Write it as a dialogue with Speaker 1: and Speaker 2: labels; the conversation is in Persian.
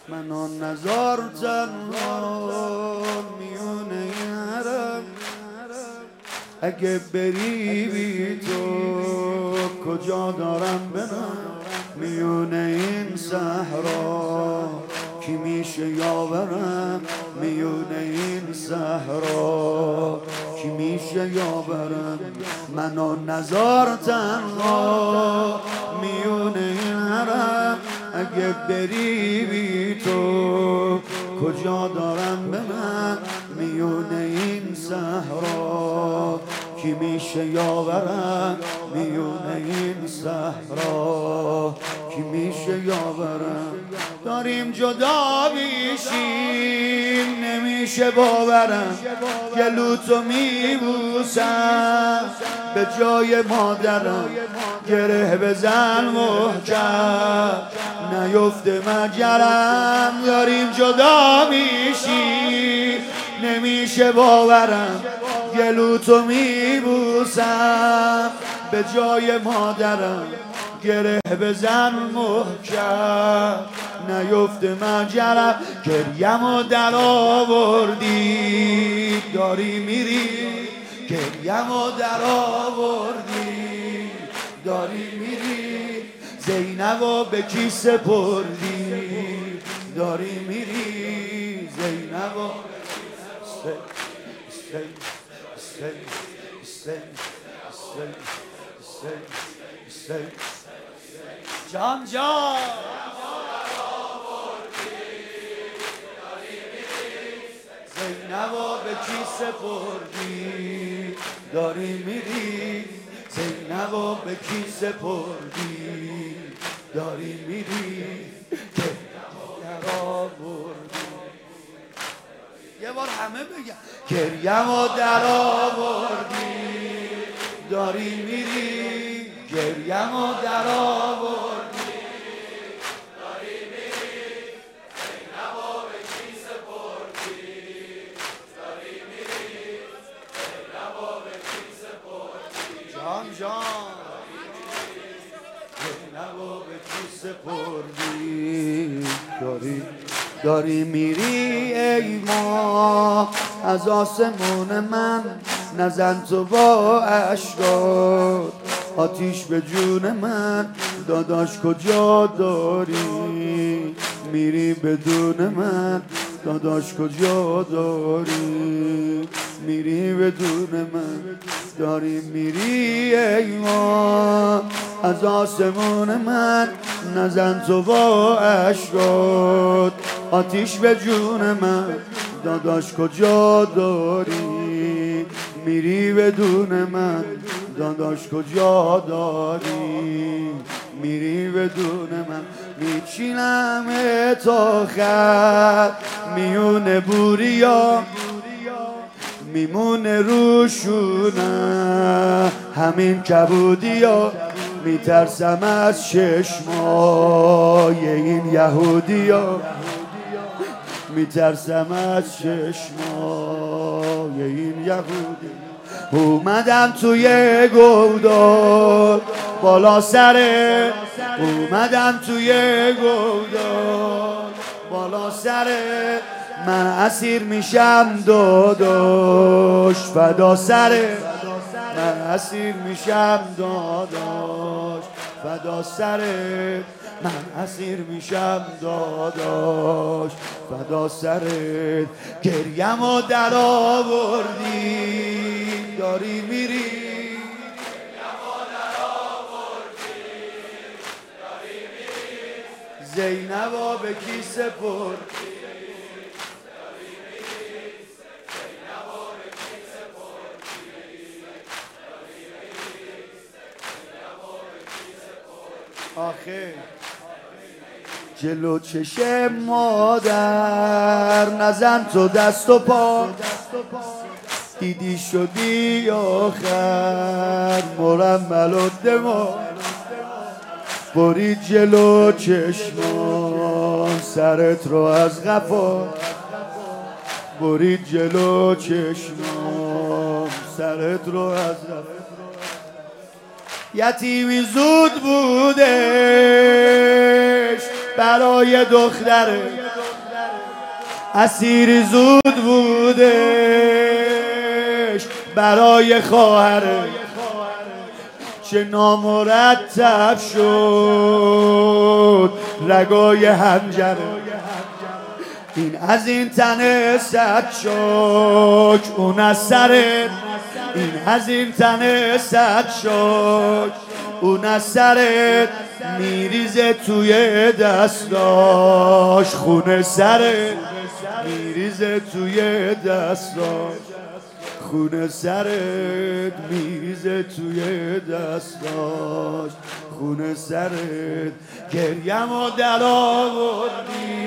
Speaker 1: من آن نزار تنها میون این حرم، اگه بری بی تو کجا دارم برم؟ میون این صحرا کی میشه یاورم؟ میون این صحرا کی میشه یاورم؟ من آن نزار تنها میون این حرم، اگه بری بی تو کجا دارم برم؟ میون این صحرا کی میشه یاورم؟ میون این صحرا کی میشه یاورم؟ داریم جدا میشیم نمیشه باورم، گلوتو میبوسم به جای مادرم، گره بزن محکم نیفته مجرم. داریم جدا میشیم نمیشه باورم، گلوتو میبوسم به جای مادرم، گره بزن محکم نیفته مجرم. گریمو در آوردی داری میری، گریمو در آوردی داری میری، زینبو به کی سپردی داری میری، زینبو جان جان زینبو به کی سپردی داری میری، زینبو به کی سپردی داری میری، در آوردی. یه بار همه بگم گریمو در آوردی داری میری، گریمو در آوردی داری میری، زینبو به کی سپردی داری میری، زینبو به کی سپردی جان جان، زینبو به کی سپردی داری میری. ای ما از آسمون من نزن تو با اشکات، آتیش به جون من داداش کجا داری میری؟ بدون من داداش کجا داری میری؟ بدون من داری میری. ای ما از آسمون من نزن تو با اشکات، آتیش به جون من داداش کجا داری میری؟ بدون من داداش کجا داری میری؟ بدون من میچینم تا خط میون بوریا، میمونه روشونه همین کبودیا، میترسم از چشمای این یهودیا، میترسم از چشمای این یهودی. اومدم توی گودال بالا سره، اومدم توی گودال بالا سره، من اسیر میشم داداش فدا سره، من اسیر میشم داداش فدا سره، من اسیر میشم داداش فدا سرت. گریمو در آوردی داری میری، گریمو در آوردی داری میری، زینبو به کی سپردی داری میری، زینبو به کی سپردی داری میری، زینبو به کی سپردی. آخه جلو چشم مادر نزن تو دست و پا، دیدی شدی آخر مرمل و دما، برید جلو چشمان سرت رو از قفا، برید جلو چشمان سرت رو از قفا. یتیمی زود بودش برای دختره، اسیر زود بودش برای خواهره، چه نامرتب شد رگای حنجره. این از این تن صد شک اون از سرت، این از این تن صد شک اون از سرت، میریزه توی دستاش خون سرت، میریزه توی دستاش خون سرت، میریزه توی دستاش خون سرت. گریم و در آوردی